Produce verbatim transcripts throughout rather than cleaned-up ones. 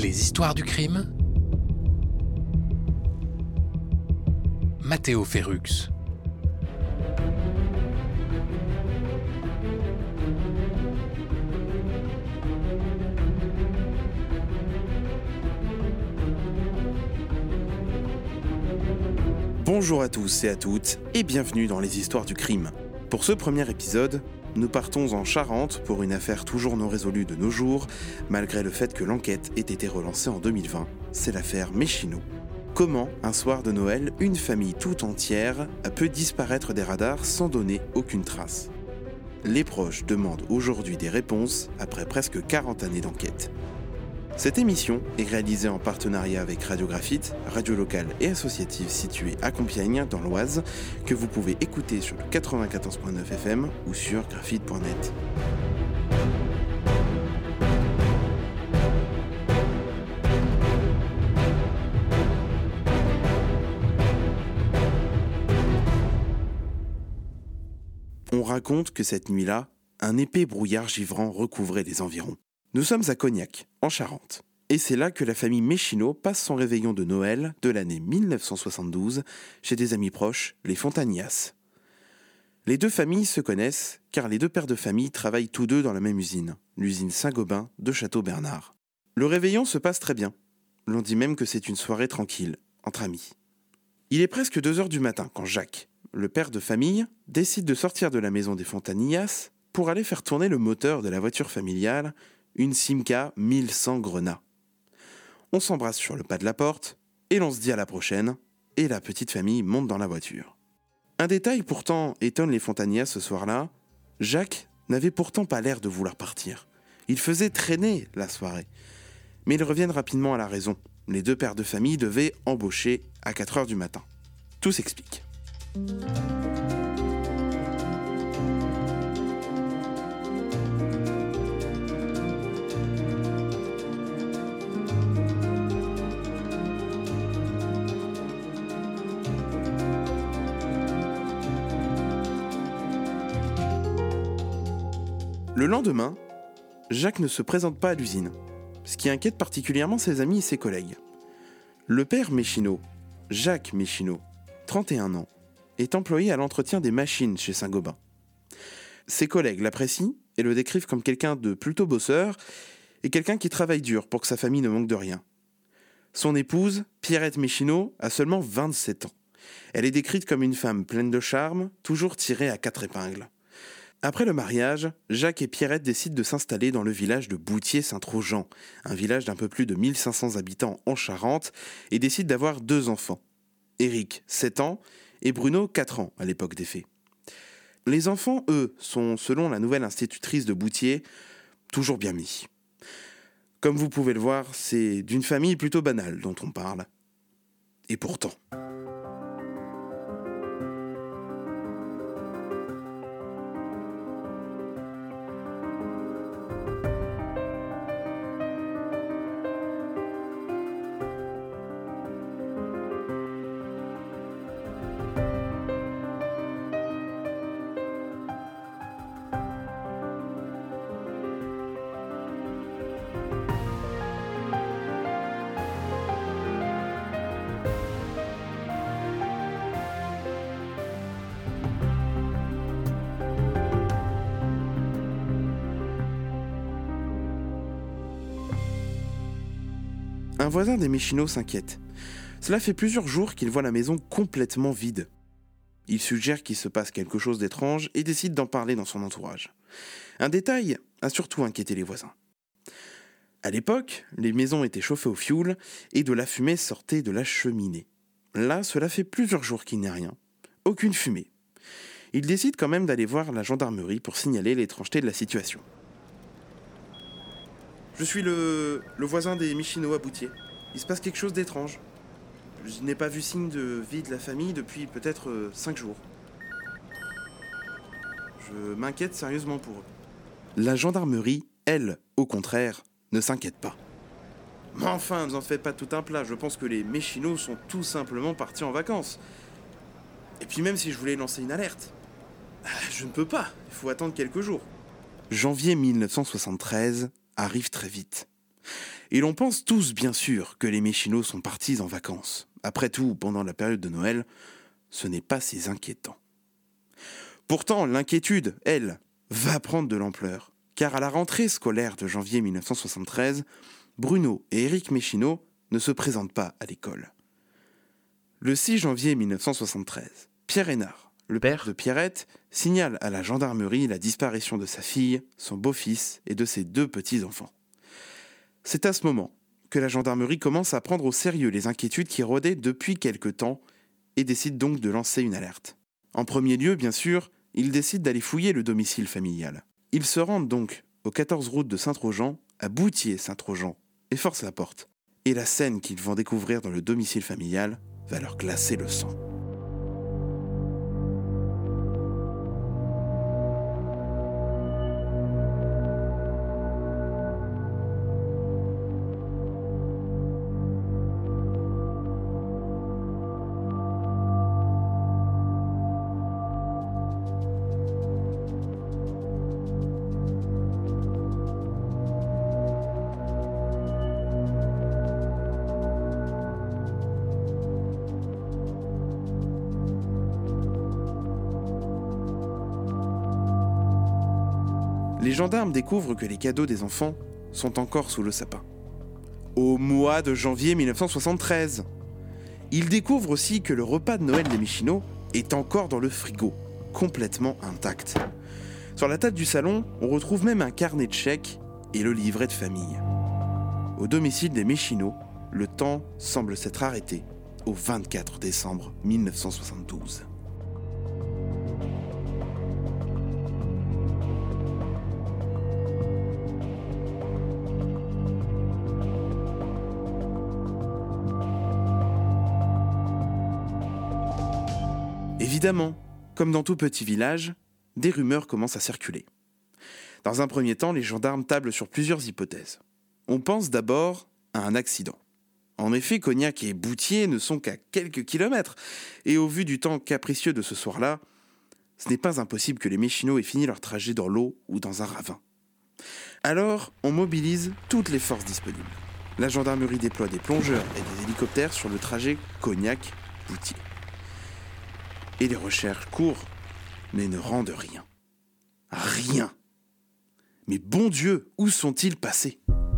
Les histoires du crime. Matteo Ferrux. Bonjour à tous et à toutes et bienvenue dans les histoires du crime. Pour ce premier épisode, nous partons en Charente pour une affaire toujours non résolue de nos jours, malgré le fait que l'enquête ait été relancée en deux mille vingt. C'est l'affaire Méchineau. Comment, un soir de Noël, une famille tout entière peut disparaître des radars sans donner aucune trace ? Les proches demandent aujourd'hui des réponses après presque quarante années d'enquête. Cette émission est réalisée en partenariat avec Radio Graphite, radio locale et associative située à Compiègne, dans l'Oise, que vous pouvez écouter sur le quatre-vingt-quatorze virgule neuf F M ou sur graphite point net. On raconte que cette nuit-là, un épais brouillard givrant recouvrait les environs. Nous sommes à Cognac, en Charente. Et c'est là que la famille Méchineau passe son réveillon de Noël de l'année mille neuf cent soixante-douze chez des amis proches, les Fontanias. Les deux familles se connaissent car les deux pères de famille travaillent tous deux dans la même usine, l'usine Saint-Gobain de Château-Bernard. Le réveillon se passe très bien. L'on dit même que c'est une soirée tranquille, entre amis. Il est presque deux heures du matin quand Jacques, le père de famille, décide de sortir de la maison des Fontanias pour aller faire tourner le moteur de la voiture familiale, une Simca mille cent Grenat. On s'embrasse sur le pas de la porte, et l'on se dit à la prochaine, et la petite famille monte dans la voiture. Un détail pourtant étonne les Fontanias ce soir-là, Jacques n'avait pourtant pas l'air de vouloir partir. Il faisait traîner la soirée. Mais ils reviennent rapidement à la raison. Les deux pères de famille devaient embaucher à quatre heures du matin. Tout s'explique. Le lendemain, Jacques ne se présente pas à l'usine, ce qui inquiète particulièrement ses amis et ses collègues. Le père Méchineau, Jacques Méchineau, trente et un ans, est employé à l'entretien des machines chez Saint-Gobain. Ses collègues l'apprécient et le décrivent comme quelqu'un de plutôt bosseur et quelqu'un qui travaille dur pour que sa famille ne manque de rien. Son épouse, Pierrette Méchineau, a seulement vingt-sept ans. Elle est décrite comme une femme pleine de charme, toujours tirée à quatre épingles. Après le mariage, Jacques et Pierrette décident de s'installer dans le village de Boutier-Saint-Trojan, un village d'un peu plus de mille cinq cents habitants en Charente, et décident d'avoir deux enfants. Éric, sept ans, et Bruno, quatre ans à l'époque des faits. Les enfants, eux, sont, selon la nouvelle institutrice de Boutier, toujours bien mis. Comme vous pouvez le voir, c'est d'une famille plutôt banale dont on parle. Et pourtant... Un voisin des Méchineaux s'inquiète. Cela fait plusieurs jours qu'il voit la maison complètement vide. Il suggère qu'il se passe quelque chose d'étrange et décide d'en parler dans son entourage. Un détail a surtout inquiété les voisins. À l'époque, les maisons étaient chauffées au fioul et de la fumée sortait de la cheminée. Là, cela fait plusieurs jours qu'il n'y a rien. Aucune fumée. Il décide quand même d'aller voir la gendarmerie pour signaler l'étrangeté de la situation. Je suis le, le voisin des Méchineaux à Boutier. Il se passe quelque chose d'étrange. Je n'ai pas vu signe de vie de la famille depuis peut-être euh, cinq jours. Je m'inquiète sérieusement pour eux. La gendarmerie, elle, au contraire, ne s'inquiète pas. Mais enfin, ne vous en faites pas tout un plat. Je pense que les Méchineaux sont tout simplement partis en vacances. Et puis même si je voulais lancer une alerte, je ne peux pas. Il faut attendre quelques jours. Janvier mille neuf cent soixante-treize arrive très vite. Et l'on pense tous, bien sûr, que les Méchinots sont partis en vacances. Après tout, pendant la période de Noël, ce n'est pas si inquiétant. Pourtant, l'inquiétude, elle, va prendre de l'ampleur, car à la rentrée scolaire de janvier mille neuf cent soixante-treize, Bruno et Éric Méchineau ne se présentent pas à l'école. Le six janvier mille neuf cent soixante-treize, Pierre Hénard, le père de Pierrette, signale à la gendarmerie la disparition de sa fille, son beau-fils et de ses deux petits-enfants. C'est à ce moment que la gendarmerie commence à prendre au sérieux les inquiétudes qui rôdaient depuis quelque temps et décide donc de lancer une alerte. En premier lieu, bien sûr, ils décident d'aller fouiller le domicile familial. Ils se rendent donc au quatorze route de Saint-Trojan, à Boutier-Saint-Trojan, et forcent la porte. Et la scène qu'ils vont découvrir dans le domicile familial va leur glacer le sang. Les gendarmes découvrent que les cadeaux des enfants sont encore sous le sapin. Au mois de janvier mille neuf cent soixante-treize. Ils découvrent aussi que le repas de Noël des Méchinots est encore dans le frigo, complètement intact. Sur la table du salon, on retrouve même un carnet de chèques et le livret de famille. Au domicile des Méchinots, le temps semble s'être arrêté au vingt-quatre décembre mille neuf cent soixante-douze. Évidemment, comme dans tout petit village, des rumeurs commencent à circuler. Dans un premier temps, les gendarmes tablent sur plusieurs hypothèses. On pense d'abord à un accident. En effet, Cognac et Boutier ne sont qu'à quelques kilomètres, et au vu du temps capricieux de ce soir-là, ce n'est pas impossible que les Méchinots aient fini leur trajet dans l'eau ou dans un ravin. Alors, on mobilise toutes les forces disponibles. La gendarmerie déploie des plongeurs et des hélicoptères sur le trajet Cognac-Boutier. Et les recherches courent, mais ne rendent rien. Rien. Mais bon Dieu, où sont-ils passés ?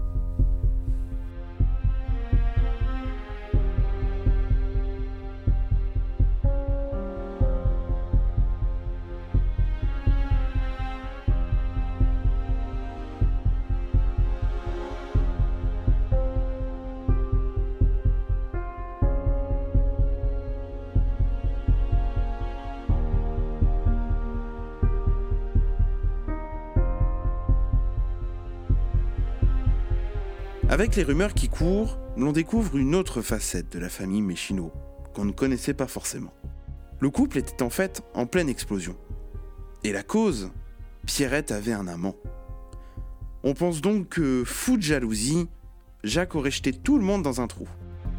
Avec les rumeurs qui courent, l'on découvre une autre facette de la famille Méchineau, qu'on ne connaissait pas forcément. Le couple était en fait en pleine explosion. Et la cause, Pierrette avait un amant. On pense donc que, fou de jalousie, Jacques aurait jeté tout le monde dans un trou.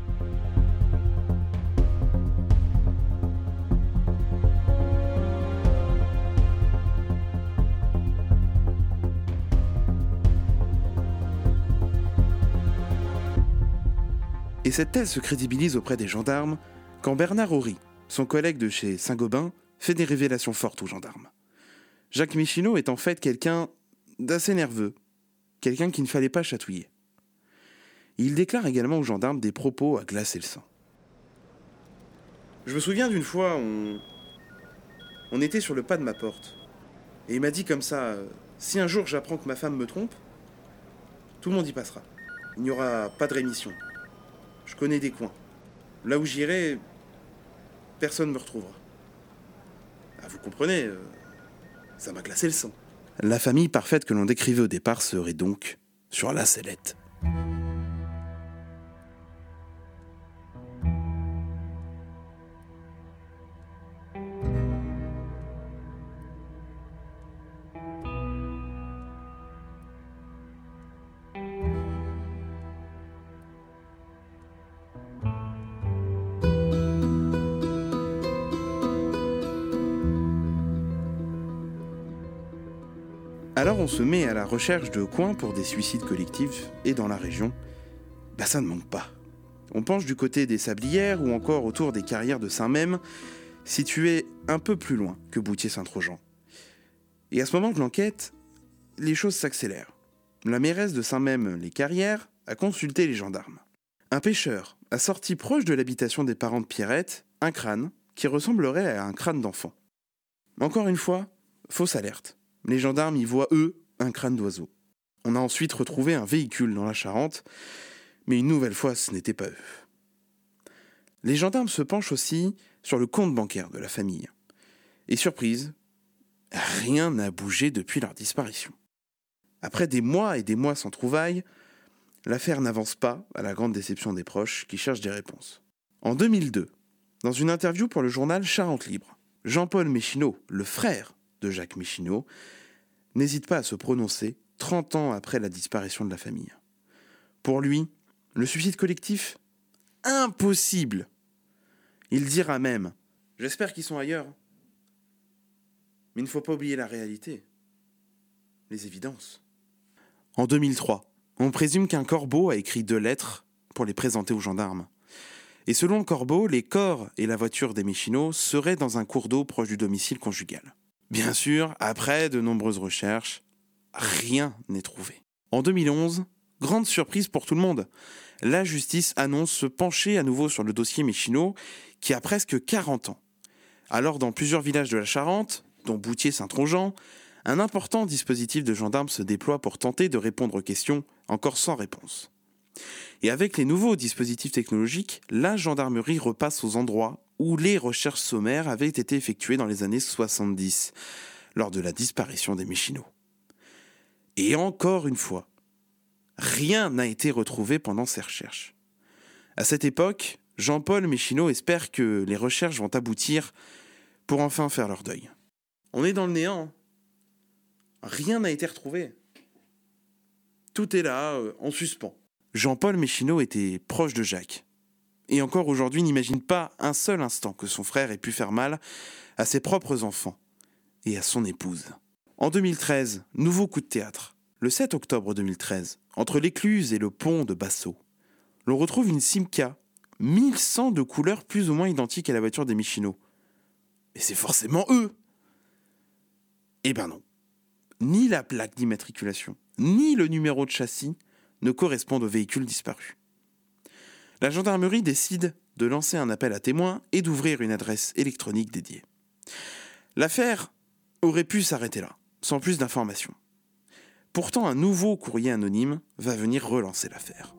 Et cette thèse se crédibilise auprès des gendarmes quand Bernard Horry, son collègue de chez Saint-Gobain, fait des révélations fortes aux gendarmes. Jacques Méchineau est en fait quelqu'un d'assez nerveux, quelqu'un qu'il ne fallait pas chatouiller. Il déclare également aux gendarmes des propos à glacer le sang. Je me souviens d'une fois, on, on était sur le pas de ma porte, et il m'a dit comme ça, euh, si un jour j'apprends que ma femme me trompe, tout le monde y passera. Il n'y aura pas de rémission. Je connais des coins. Là où j'irai, personne ne me retrouvera. Ah, vous comprenez, euh, ça m'a glacé le sang. La famille parfaite que l'on décrivait au départ serait donc sur la sellette. Alors on se met à la recherche de coins pour des suicides collectifs et dans la région, bah ça ne manque pas. On penche du côté des Sablières ou encore autour des carrières de Saint-Même, situées un peu plus loin que Boutier-Saint-Trojan. Et à ce moment de l'enquête, les choses s'accélèrent. La mairesse de Saint-Même-les-Carrières a consulté les gendarmes. Un pêcheur a sorti proche de l'habitation des parents de Pierrette un crâne qui ressemblerait à un crâne d'enfant. Encore une fois, fausse alerte. Les gendarmes y voient, eux, un crâne d'oiseau. On a ensuite retrouvé un véhicule dans la Charente, mais une nouvelle fois, ce n'était pas eux. Les gendarmes se penchent aussi sur le compte bancaire de la famille. Et surprise, rien n'a bougé depuis leur disparition. Après des mois et des mois sans trouvailles, l'affaire n'avance pas, à la grande déception des proches qui cherchent des réponses. En deux mille deux, dans une interview pour le journal Charente Libre, Jean-Paul Méchineau, le frère de Jacques Méchineau, n'hésite pas à se prononcer trente ans après la disparition de la famille. Pour lui, le suicide collectif, impossible. Il dira même « J'espère qu'ils sont ailleurs. Mais il ne faut pas oublier la réalité, les évidences. » En deux mille trois, on présume qu'un corbeau a écrit deux lettres pour les présenter aux gendarmes. Et selon le corbeau, les corps et la voiture des Méchineau seraient dans un cours d'eau proche du domicile conjugal. Bien sûr, après de nombreuses recherches, rien n'est trouvé. En deux mille onze, grande surprise pour tout le monde, la justice annonce se pencher à nouveau sur le dossier Méchineau qui a presque quarante ans. Alors dans plusieurs villages de la Charente, dont Boutier-Saint-Trojan, un important dispositif de gendarmes se déploie pour tenter de répondre aux questions encore sans réponse. Et avec les nouveaux dispositifs technologiques, la gendarmerie repasse aux endroits où les recherches sommaires avaient été effectuées dans les années soixante-dix, lors de la disparition des Méchineau. Et encore une fois, rien n'a été retrouvé pendant ces recherches. À cette époque, Jean-Paul Méchineau espère que les recherches vont aboutir pour enfin faire leur deuil. On est dans le néant. Rien n'a été retrouvé. Tout est là, euh, en suspens. Jean-Paul Méchineau était proche de Jacques. Et encore aujourd'hui, n'imagine pas un seul instant que son frère ait pu faire mal à ses propres enfants et à son épouse. En deux mille treize, nouveau coup de théâtre. Le sept octobre deux mille treize, entre l'Écluse et le pont de Bassaux, l'on retrouve une Simca, mille cent de couleurs plus ou moins identiques à la voiture des Méchineau. Et c'est forcément eux. Eh ben non. Ni la plaque d'immatriculation, ni le numéro de châssis ne correspondent au véhicule disparu. La gendarmerie décide de lancer un appel à témoins et d'ouvrir une adresse électronique dédiée. L'affaire aurait pu s'arrêter là, sans plus d'informations. Pourtant, un nouveau courrier anonyme va venir relancer l'affaire.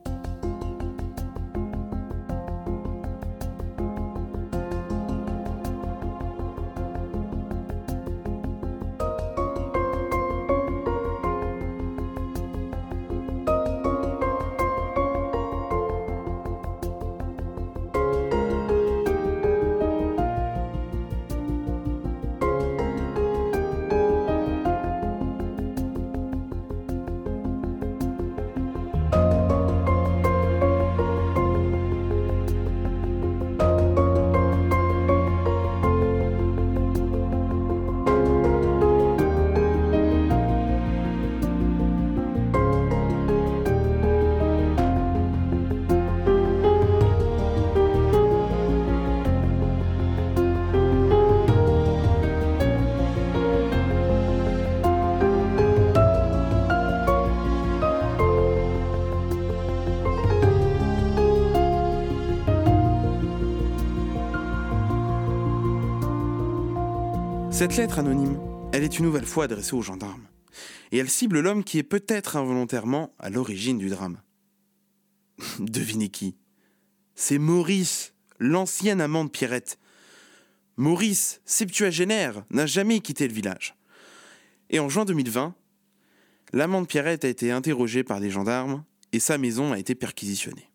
Cette lettre anonyme, elle est une nouvelle fois adressée aux gendarmes. Et elle cible l'homme qui est peut-être involontairement à l'origine du drame. Devinez qui ? C'est Maurice, l'ancien amant de Pierrette. Maurice, septuagénaire, n'a jamais quitté le village. Et en juin deux mille vingt, l'amant de Pierrette a été interrogé par des gendarmes et sa maison a été perquisitionnée.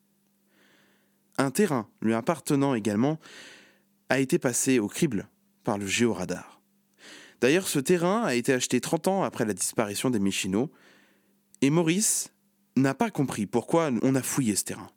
Un terrain lui appartenant également a été passé au crible par le géoradar. D'ailleurs, ce terrain a été acheté trente ans après la disparition des Méchineau et Maurice n'a pas compris pourquoi on a fouillé ce terrain.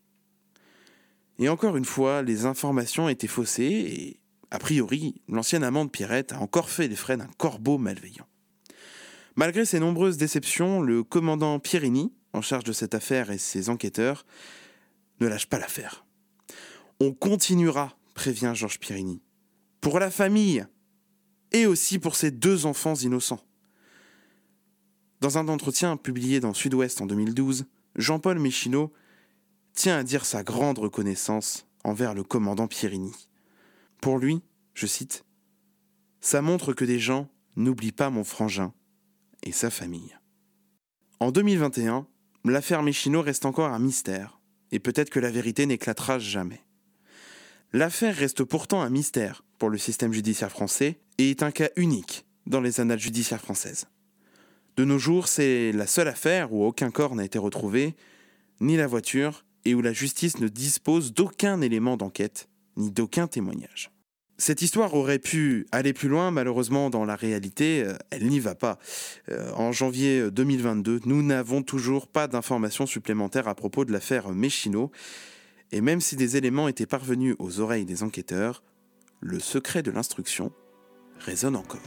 Et encore une fois, les informations étaient faussées et, a priori, l'ancien amant de Pierrette a encore fait les frais d'un corbeau malveillant. Malgré ces nombreuses déceptions, le commandant Pierini, en charge de cette affaire, et ses enquêteurs ne lâche pas l'affaire. On continuera, prévient Georges Pirini, pour la famille et aussi pour ses deux enfants innocents. Dans un entretien publié dans Sud-Ouest en deux mille douze, Jean-Paul Méchineau tient à dire sa grande reconnaissance envers le commandant Pirini. Pour lui, je cite, « Ça montre que des gens n'oublient pas mon frangin et sa famille. » En deux mille vingt et un, l'affaire Méchineau reste encore un mystère, et peut-être que la vérité n'éclatera jamais. L'affaire reste pourtant un mystère pour le système judiciaire français et est un cas unique dans les annales judiciaires françaises. De nos jours, c'est la seule affaire où aucun corps n'a été retrouvé, ni la voiture, et où la justice ne dispose d'aucun élément d'enquête, ni d'aucun témoignage. Cette histoire aurait pu aller plus loin, malheureusement dans la réalité, elle n'y va pas. En janvier deux mille vingt-deux, nous n'avons toujours pas d'informations supplémentaires à propos de l'affaire Méchineau, et même si des éléments étaient parvenus aux oreilles des enquêteurs, le secret de l'instruction résonne encore.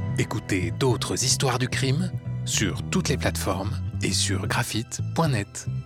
Écoutez d'autres histoires du crime sur toutes les plateformes et sur graphite point net.